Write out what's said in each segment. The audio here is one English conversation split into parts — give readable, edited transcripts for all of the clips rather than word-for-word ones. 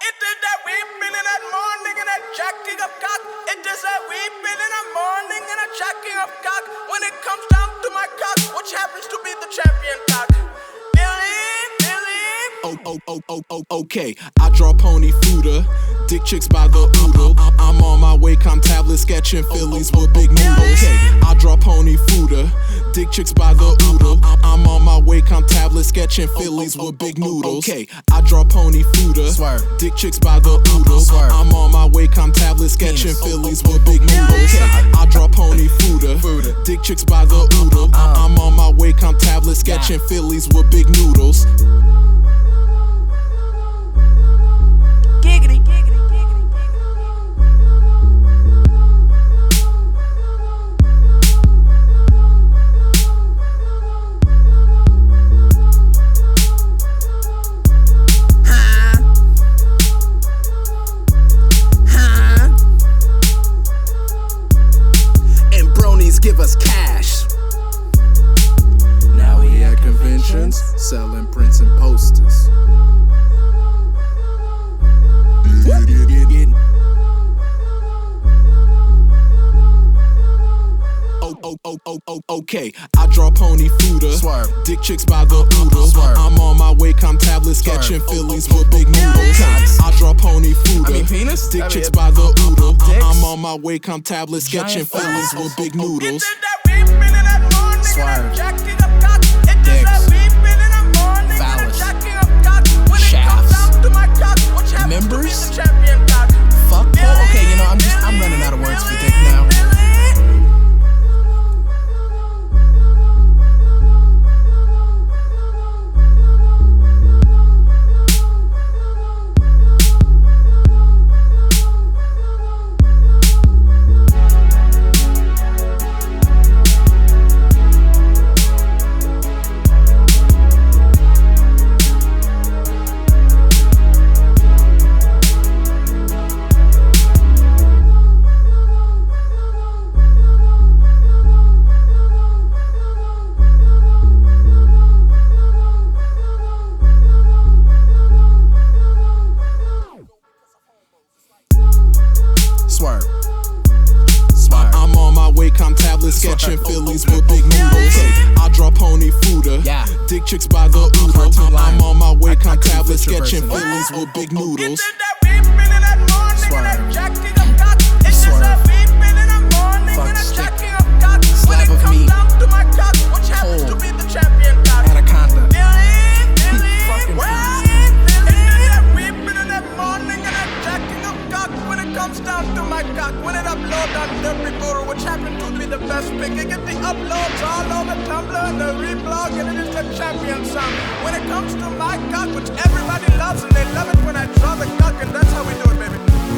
It is that weeping in that morning and that jacking of cock. It is that weeping in the morning and that jacking of cock. When it comes down to my cock, which happens to be the champion cock. Okay, I draw pony fooder, dick chicks by the oodle. I'm on my way, com tablet sketching Phillies with big noodles. Okay, I draw pony fooder, dick chicks by the oodle. I'm on my way, com tablet sketching Phillies with big noodles. Okay, I draw pony fooder, dick chicks by the oodle. I'm on my way, com tablet sketching Phillies with big noodles. Okay, I draw pony fooder, dick chicks by the oodle. I'm on my way, com tablet sketching Phillies with big noodles. Giggity. And bronies give us cash. Now we at conventions, selling prints and posters. Okay, I draw pony fooder, dick chicks by the oodle. I'm on my way, com tablet sketching Phillies with big noodles. I draw pony fooder, dick chicks by the oodle. I'm on my way, com tablet sketching Phillies with big noodles. Members? Fuck. Oh, okay, you know, I'm running out of words for dick now. I'm on my way, com tablet sketching Phillies with big noodles. I draw pony fooder, dick chicks by the oodle. I'm on my way, com tablet sketching Phillies with big noodles. Slab of meat. Whole. Anaconda. Fucking when it comes down to my cock, when it upload on Derby which happened to be the best pick, it get the uploads all over Tumblr and the reblog, and it is the champion sound. When it comes to my cock, which everybody loves, and they love it when I draw the cock, and that's how we do it, baby.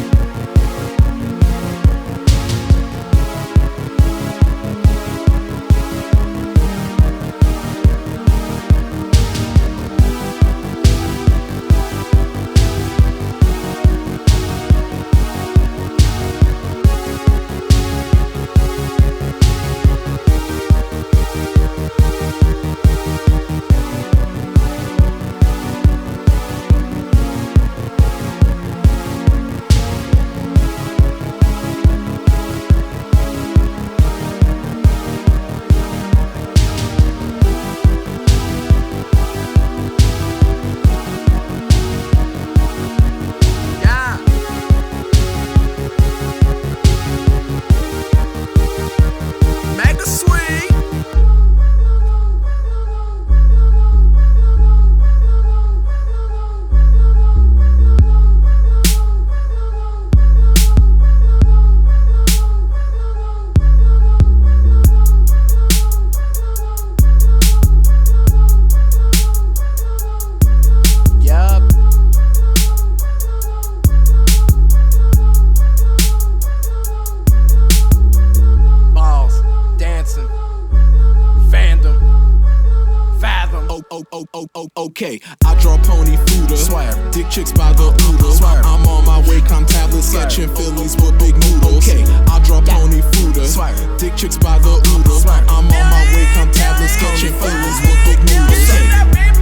Okay, I draw pony fooder, dick chicks by the oodle. I'm on my way, com tablet sketching Phillies with big noodles. Okay, I draw pony fooder, dick chicks by the oodle. I'm on my way, com tablet sketching Phillies with big noodles.